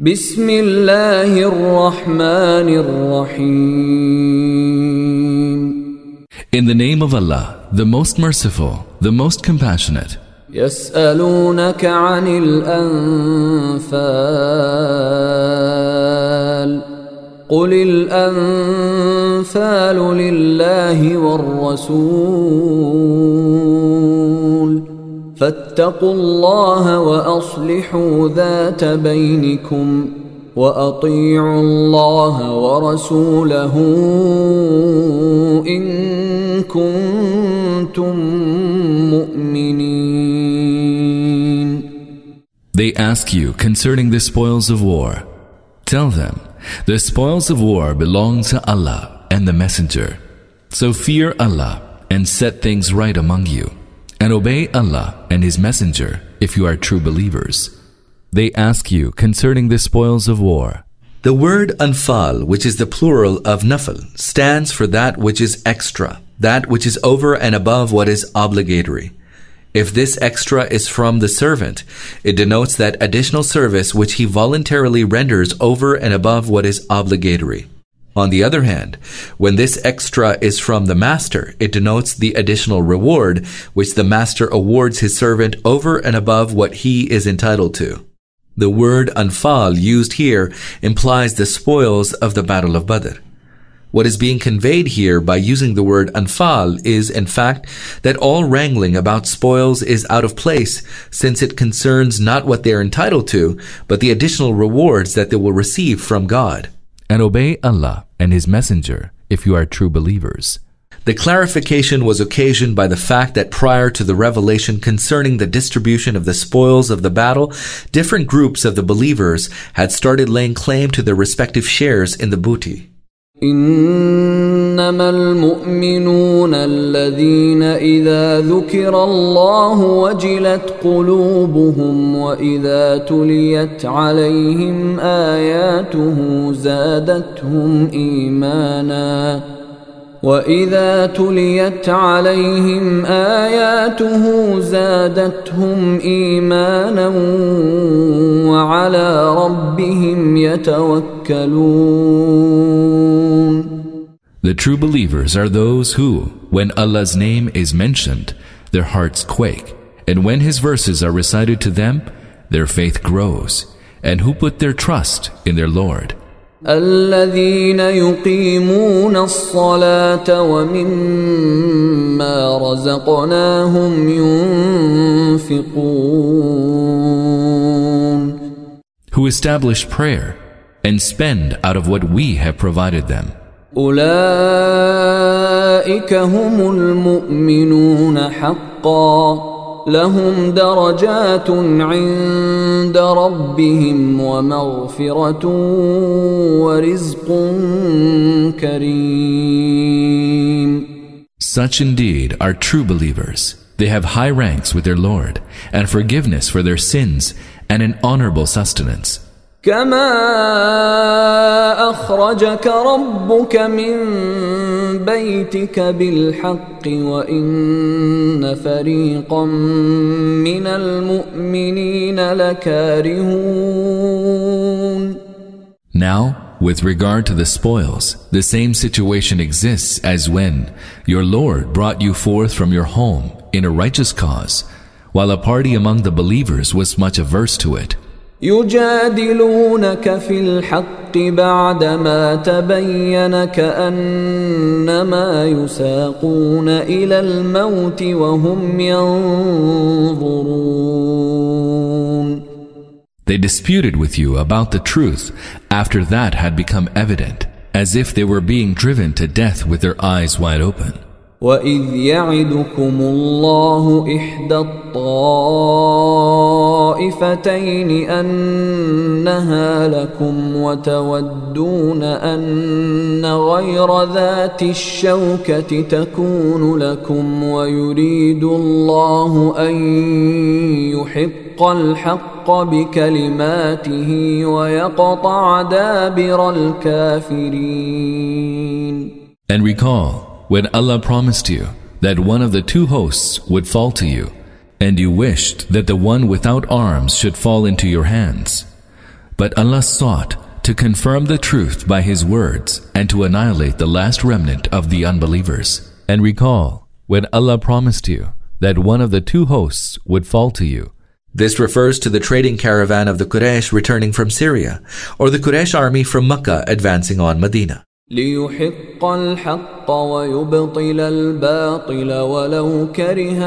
بسم الله الرحمن الرحيم. In the name of Allah, the most merciful, the most compassionate. يسألونك عن الأنفال قل الأنفال لله والرسول فاتقوا الله وأصلحوا ذات بينكم وأطيعوا الله ورسوله إن كنتم مؤمنين. They ask you concerning the spoils of war. Tell them, the spoils of war belong to Allah and the Messenger. So fear Allah and set things right among you, and obey Allah and His Messenger if you are true believers. They ask you concerning the spoils of war. The word anfal, which is the plural of nafal, stands for that which is extra, that which is over and above what is obligatory. If this extra is from the servant, it denotes that additional service which he voluntarily renders over and above what is obligatory. On the other hand, when this extra is from the master, it denotes the additional reward which the master awards his servant over and above what he is entitled to. The word anfal used here implies the spoils of the Battle of Badr. What is being conveyed here by using the word anfal is, in fact, that all wrangling about spoils is out of place, since it concerns not what they are entitled to, but the additional rewards that they will receive from God. And obey Allah and His Messenger if you are true believers. The clarification was occasioned by the fact that prior to the revelation concerning the distribution of the spoils of the battle, different groups of the believers had started laying claim to their respective shares in the booty. إنما المؤمنون الذين إذا ذكر الله وجلت قلوبهم وإذا تليت عليهم آياته زادتهم إيمانا وإذا تليت عليهم آياته زادتهم إيمانا وعلى ربهم يتوكلون. The true believers are those who, when Allah's name is mentioned, their hearts quake, and when His verses are recited to them, their faith grows, and who put their trust in their Lord. الذين يقيمون الصلاة ومما رزقناهم ينفقون. Who establish prayer and spend out of what we have provided them. أولئك هم المؤمنون حقا لهم درجات عند ربهم ومغفرة ورزق كريم. Such indeed are true believers. They have high ranks with their Lord, and forgiveness for their sins, and an honorable sustenance. كما أخرجك ربك من بيتك بالحق وإن فريقا من المؤمنين لكارهون. Now, with regard to the spoils, the same situation exists as when your Lord brought you forth from your home in a righteous cause, while a party among the believers was much averse to it. يجادلونك في الحق بعدما تبين كأنما يساقون إلى الموت وهم ينظرون. They disputed with you about the truth after that had become evident, as if they were being driven to death with their eyes wide open. وَإِذْ يَعِدُكُمُ اللَّهُ إِحْدَى الطَّائِفَتَيْنِ أَنَّهَا لَكُمْ وَتَوَدُّونَ أَنَّ غَيْرَ ذَاتِ الشَّوْكَةِ تَكُونُ لَكُمْ وَيُرِيدُ اللَّهُ أَن يُحِقَّ الْحَقَّ بِكَلِمَاتِهِ وَيَقْطَعَ دَابِرَ الْكَافِرِينَ. And recall when Allah promised you that one of the two hosts would fall to you, and you wished that the one without arms should fall into your hands. But Allah sought to confirm the truth by His words and to annihilate the last remnant of the unbelievers. And recall when Allah promised you that one of the two hosts would fall to you. This refers to the trading caravan of the Quraysh returning from Syria, or the Quraysh army from Mecca advancing on Medina. ليحق الحق ويبطل الباطل ولو كره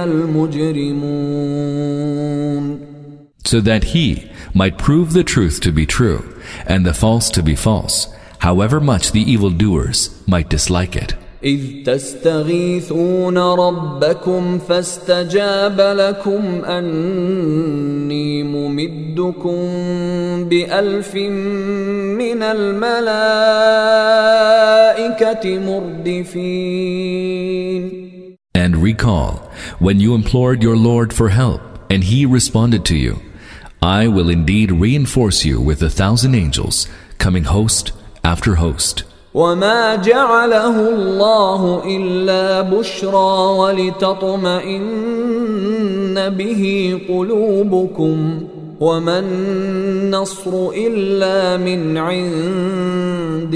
المجرمون. So that He might prove the truth to be true and the false to be false, however much the evildoers might dislike it. إذ تستغيثون ربكم فاستجاب لكم أني ممدكم بألف من الملائكة مردفين. And recall when you implored your Lord for help and He responded to you, I will indeed reinforce you with 1,000 angels coming host after host. وما جعله الله إلا بشرى ولتطمئن به قلوبكم وما النصر إلا من عند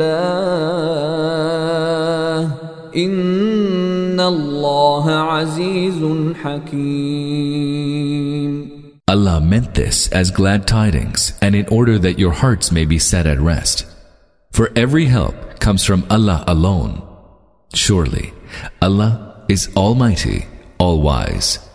الله إن الله عزيز حكيم. Allah meant this as glad tidings and in order that your hearts may be set at rest. For every help comes from Allah alone. Surely, Allah is Almighty, All-Wise.